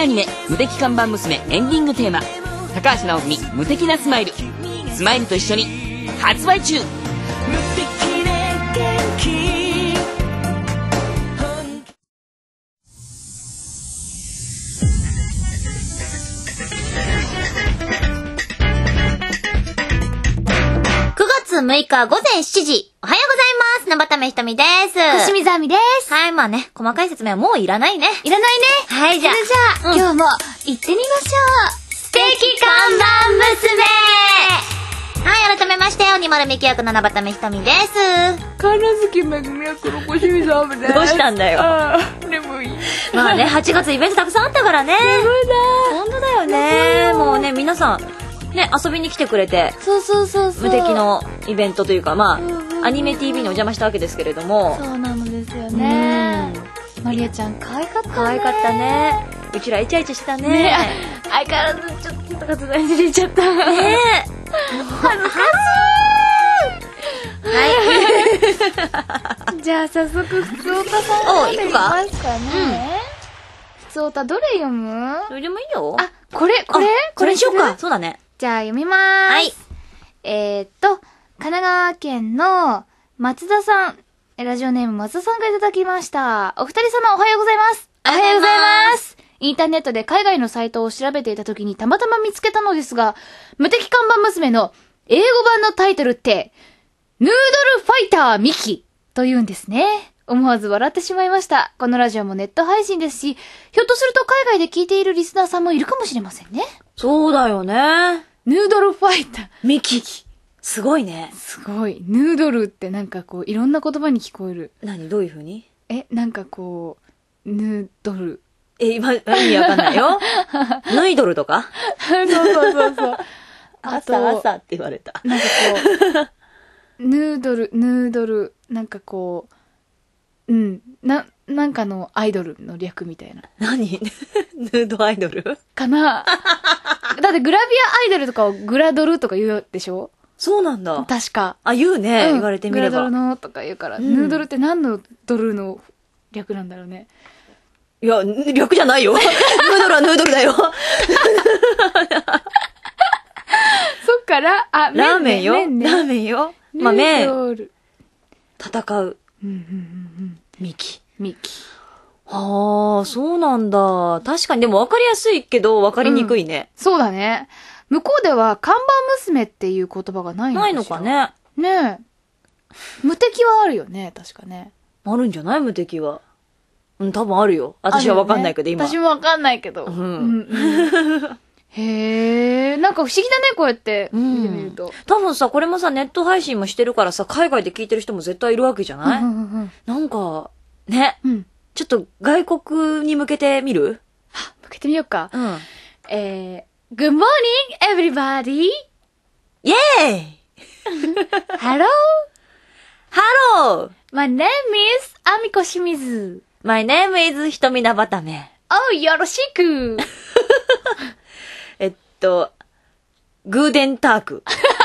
アニメ「無敵看板娘」エンディングテーマ、高橋直美無敵なスマイル。スマイルと一緒に発売中。 6日午前7時。おはようございます。なばためひとみです。 伏見ざみです。 はい、まあね、細かい説明はもういらないね。 いらないね。 はい、じゃあ、 今日も行ってみましょう。 素敵看板娘。はい、改めまして、鬼丸美希役のなばためひとみです。 神奈月めぐみ役の小清水あむです。 どうしたんだよ。 眠い。 まあね、8月イベントたくさんあったからね。 眠いだ。 ほんとだよね。もうね、皆さん、ね、遊びに来てくれて、 そうそうそうそう。 無敵のイベントというか、まあ、アニメ TV にお邪魔したわけですけれども。 そうなのですよね。マリアちゃん可愛かったね。 可愛かったね。うちらイチャイチャしたね。 ね、相変わらずちょっと活動に入れちゃった。ねえ。恥ずかしい。はい。じゃあ早速、ふつおたさん読んでみますかね。ふつおたどれ読む？ それでもいいよ。 あ、これにしようか。そうだね。 じゃあ読みまーす。はい。神奈川県の松田さん、ラジオネーム松田さんがいただきました。お二人様おはようございます。 おはようございます。 インターネットで海外のサイトを調べていた時にたまたま見つけたのですが、無敵看板娘の英語版のタイトルって、ヌードルファイターミキと言うんですね。思わず笑ってしまいました。このラジオもネット配信ですし、ひょっとすると海外で聞いているリスナーさんもいるかもしれませんね。 そうだよね。 ヌードルファイター。 ミキ。すごいね。 すごい。ヌードルってなんかこう、いろんな言葉に聞こえる。 何？どういう風に？ なんかこう、ヌードル。 今、意味わかんないよ。ヌイドルとか？ そうそうそう。 朝って言われた。 なんかこう、ヌードル、なんかこう、なんかのアイドルの略みたいな。 何？ヌードアイドル？ かな。だってグラビアアイドルとかをグラドルとか言うでしょ？ そうなんだ。 確か。 あ、言うね。言われてみれば。 グラドルのとか言うから、ヌードルって何のドルの略なんだろうね。 いや、略じゃないよ。ヌードルはヌードルだよ。そっから、 ラーメンよ。ラーメンよ。まあ、麺。戦う。ミキ。ああ、そうなんだ。確かに、でも分かりやすいけど分かりにくいね。 そうだね。向こうでは看板娘っていう言葉がないのかしら。 ないのかね。 ねえ。無敵はあるよね、確かね。 あるんじゃない？無敵は。多分あるよ。私は分かんないけど、今。 私も分かんないけど。へえ、なんか不思議だね、こうやって見てみると。 多分さ、これもさ、ネット配信もしてるからさ、海外で聞いてる人も絶対いるわけじゃない？なんか、ね。ちょっと外国に向けてみる？ 向けてみようか。Good morning, everybody! イェーイ Hello! Hello! My name is あみこしみず。 My name is ひとみなばため。 Oh, よろしくグーデンターク。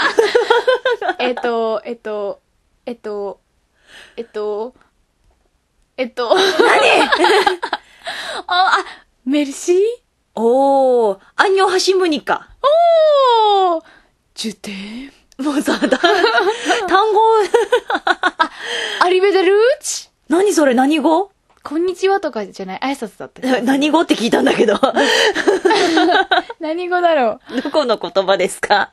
何メルシーおー、アンニョンハシムニカ。 おージュテーもうさ、単語アリベデルーチ何それ？何語？ こんにちはとかじゃない挨拶だった。 何語って聞いたんだけど。 何語だろう？どこの言葉ですか？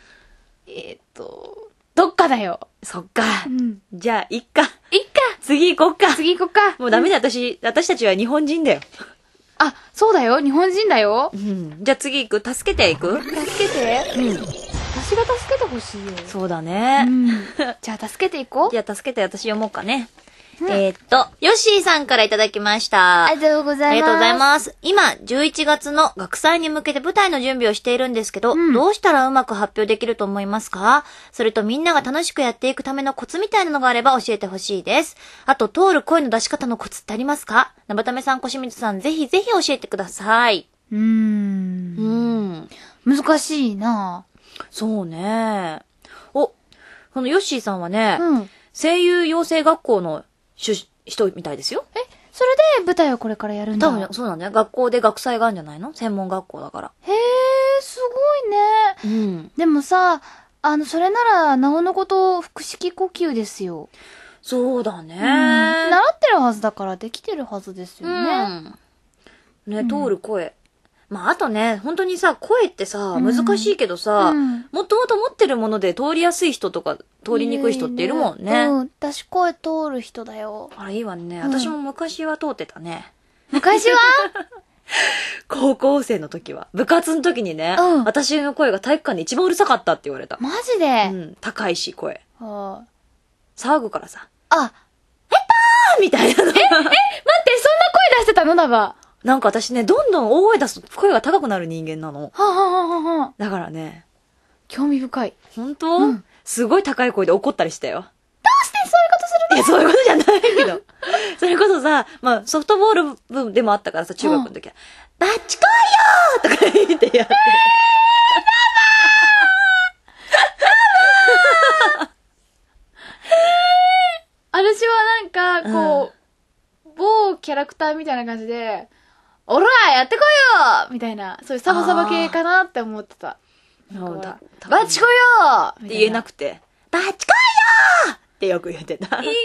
どっかだよ。 そっか。じゃあ、いっか。次行こっか。もうダメだ、私たちは日本人だよ。 あ、そうだよ。日本人だよ。 じゃあ次行く？助けていく？ 助けて？私が助けてほしいよ。 そうだね。 じゃあ助けていこう。 じゃあ助けて私読もうかね。ヨッシーさんからいただきました。 ありがとうございます。 ありがとうございます。今、11月の学祭に向けて舞台の準備をしているんですけど、どうしたらうまく発表できると思いますか？それとみんなが楽しくやっていくためのコツみたいなのがあれば教えてほしいです。あと、通る声の出し方のコツってありますか？なばためさん、こしみずさん、ぜひぜひ教えてください。 難しいな。 そうね。このヨッシーさんはね、声優養成学校の人みたいですよ。 それで舞台をこれからやるんだ。 多分、そうなんだよ。学校で学祭があるんじゃないの？専門学校だから。 へー、すごいね。 うん。 でもさ、それなら、なおのこと腹式呼吸ですよ。 そうだね。 習ってるはずだからできてるはずですよね。 ね、通る声。まあ、あとね、本当にさ、声ってさ、難しいけどさ、もともと持ってるもので通りやすい人とか、通りにくい人っているもんね。 私声通る人だよ。 あれいいわね。私も昔は通ってたね。 昔は高校生の時は。部活の時にね、私の声が体育館で一番うるさかったって言われた。 マジで？ 高いし、声。 騒ぐからさ。 ヘッパーみたいなの。 待って、そんな声出してたのだば。 なんか私ね、どんどん大声出すと声が高くなる人間なの。 は。 だからね。 興味深い。 本当？すごい高い声で怒ったりしたよ。 どうしてそういうことするの？ いや、そういうことじゃないけど。それこそさ、まあ、ソフトボール部でもあったからさ、中学の時は。バッチ来いよーとか言ってやって。 私はなんか、こう、某キャラクターみたいな感じで、おらやってこいよみたいな、そういうサバサバ系かなって思ってた。バッチ来いよって言えなくて、バッチ来いよーってよく言ってた。 意外だよ、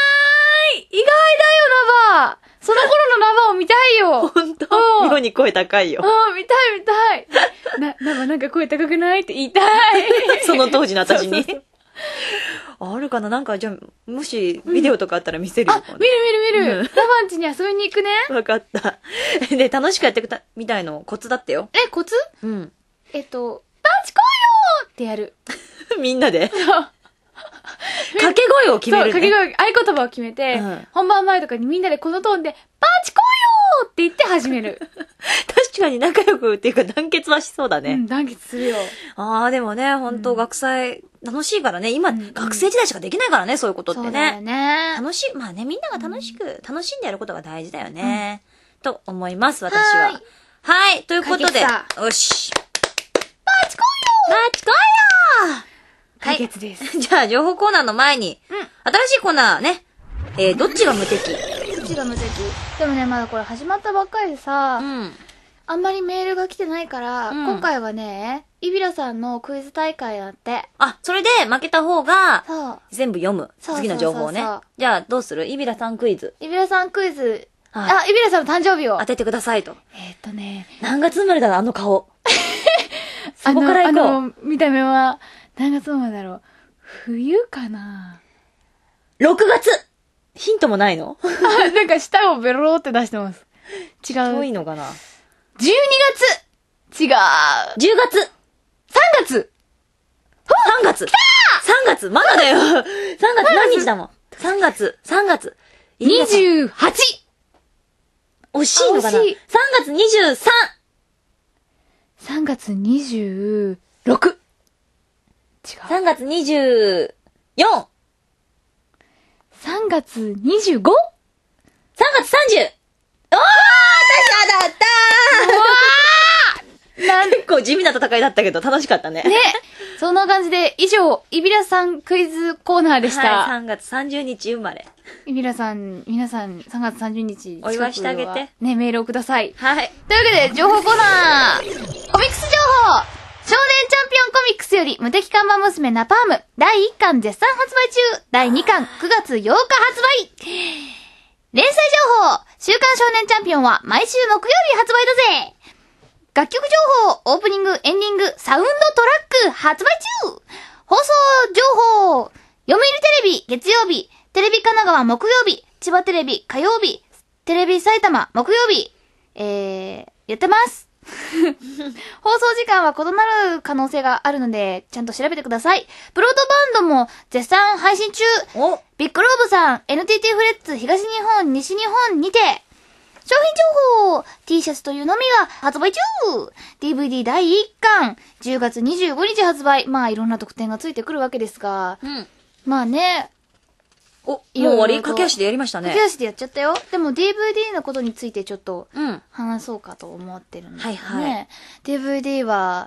ナバその頃のナバを見たいよほんと妙に声高いよ。 見たいナバなんか声高くないって言いたいその当時の私に。あるかななんか、じゃあ、もし、ビデオとかあったら見せるよ。 見る。ナバん家に遊びに行くね。 わかった。で、楽しくやってみたいのコツだってよ。 コツ？バッチ来いよってやる。 みんなで掛け声を決める、ね。 そう、掛け声、合言葉を決めて、本番前とかにみんなでこのトーンで、バッチ来いよって言って始める。 確かに仲良くっていうか団結はしそうだね。 団結するよ。 でもね、本当学祭、楽しいからね。今、学生時代しかできないからね、そういうことってね。 そうだよね。 楽しい、まあね、みんなが楽しんでやることが大事だよね。と思います、私は。はい、ということで。よし。バッチ来いよ解決です。 じゃあ、情報コーナーの前に、新しいコーナーね。どっちが無敵？ どっちが無敵？でもね、まだこれ始まったばっかりでさ、あんまりメールが来てないから、今回はね、イビラさんのクイズ大会だって。 それで負けた方が、全部読む。 そう次の情報をね。じゃあ、どうする？イビラさんクイズ。 イビラさんクイズ。イビラさんの誕生日を。 当ててくださいと。 何月生まれだろ、あの顔。そこから行こう。 見た目は、何月生まれだろう。冬かな ?6 月ヒントもないの？ なんか舌をベローって出してます。違う。 遠いのかな ?12 月違う。10 月 !3 月 !3 月来た !3 月まだだよ !3 月何日だもん !3 月 28! 惜しいのかな ?3 月 23! 3月26! 違う。 3月 24! 3月 25?3 月 30! おー私はだった結構地味な戦いだったけど楽しかったね。 ね。そんな感じで、以上、イビラさんクイズコーナーでした。 はい、3月30日生まれ。 イビラさん、皆さん、3月30日。 お祝いしてあげて。 ね、メールをください。 はい。 というわけで、情報コーナーコミックス情報少年チャンピオンコミックスより無敵看板娘ナパーム第1巻絶賛発売中第2巻9月8日発売連載情報週刊少年チャンピオンは毎週木曜日発売だぜ楽曲情報オープニングエンディングサウンドトラック発売中放送情報読売テレビ月曜日テレビ神奈川木曜日千葉テレビ火曜日テレビ埼玉木曜日やってます放送時間は異なる可能性があるので、ちゃんと調べてください。ブロードバンドも絶賛配信中。ビッグローブさん、NTT フレッツ東日本、西日本にて、商品情報 T シャツというのみが発売中 !DVD 第1巻、10月25日発売。まあいろんな特典がついてくるわけですが、まあね、 もう終わり駆け足でやりましたね。 駆け足でやっちゃったよ。でも DVD のことについてちょっと話そうかと思ってるんですね。DVD は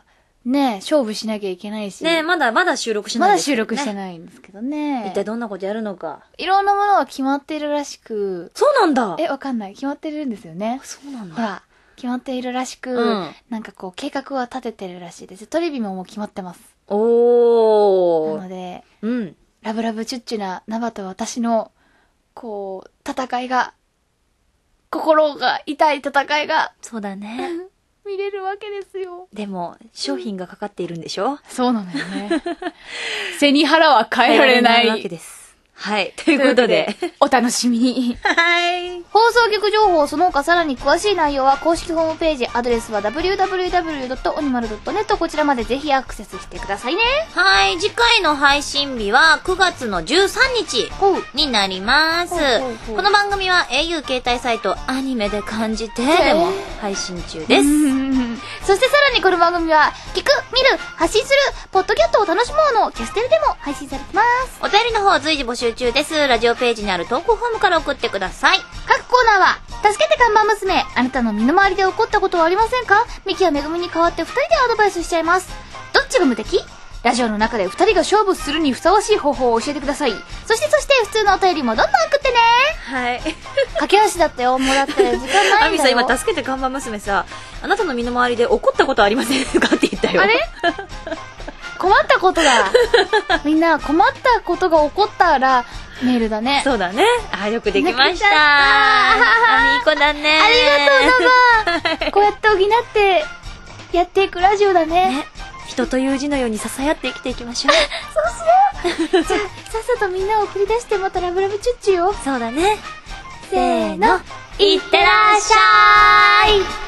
ね、勝負しなきゃいけないし。 ね、まだ収録しないですよね。 まだ収録してないんですけどね。 一体どんなことやるのか。 いろんなものが決まっているらしく。 そうなんだ。 わかんない。決まってるんですよね。 そうなんだ。 ほら、決まっているらしく、なんかこう計画は立ててるらしいです。トリビももう決まってます。 おー。 なので、 ラブラブチュッチュなナバと私の、こう、戦いが、心が痛い戦いが、 そうだね。 見れるわけですよ。 でも、商品がかかっているんでしょ？ そうなのよね。背に腹は変えられない。 わけです。はい。ということで、 お楽しみに。 はい。 放送局情報その他さらに詳しい内容は公式ホームページ、アドレスは www.onimaru.net こちらまでぜひアクセスしてくださいね。 はい。次回の配信日は9月の13日になります。この番組は au 携帯サイトアニメで感じてでも配信中です。 そしてさらにこの番組は聞く、見る、発信する、ポッドキャストを楽しもうのキャステルでも配信されてます。 お便りの方随時募集中です。ラジオページにある投稿フォームから送ってください。 各コーナーは、助けて看板娘、あなたの身の回りで起こったことはありませんか？ミキやめぐみに代わって2人でアドバイスしちゃいます。どっちが無敵？ラジオの中で2人が勝負するにふさわしい方法を教えてください。そして普通のお便りもどんどん送ってね。 はい。 駆け足だったよ。もうだって時間ないんだよ。 アミさん今助けて看板娘さ、あなたの身の回りで起こったことありませんかって言ったよ。 あれ困ったことだ。みんな困ったことが起こったらメールだね。 そうだね。あ、よくできました。あ、いい子だね。 ありがとう、ママ。こうやって補ってやっていくラジオだね。 人という字のように支え合って生きていきましょう。 そうしよう。じゃあ、さっさとみんなを送り出してまたラブラブチュッチュよ。 そうだね。 せーの。 いってらっしゃい。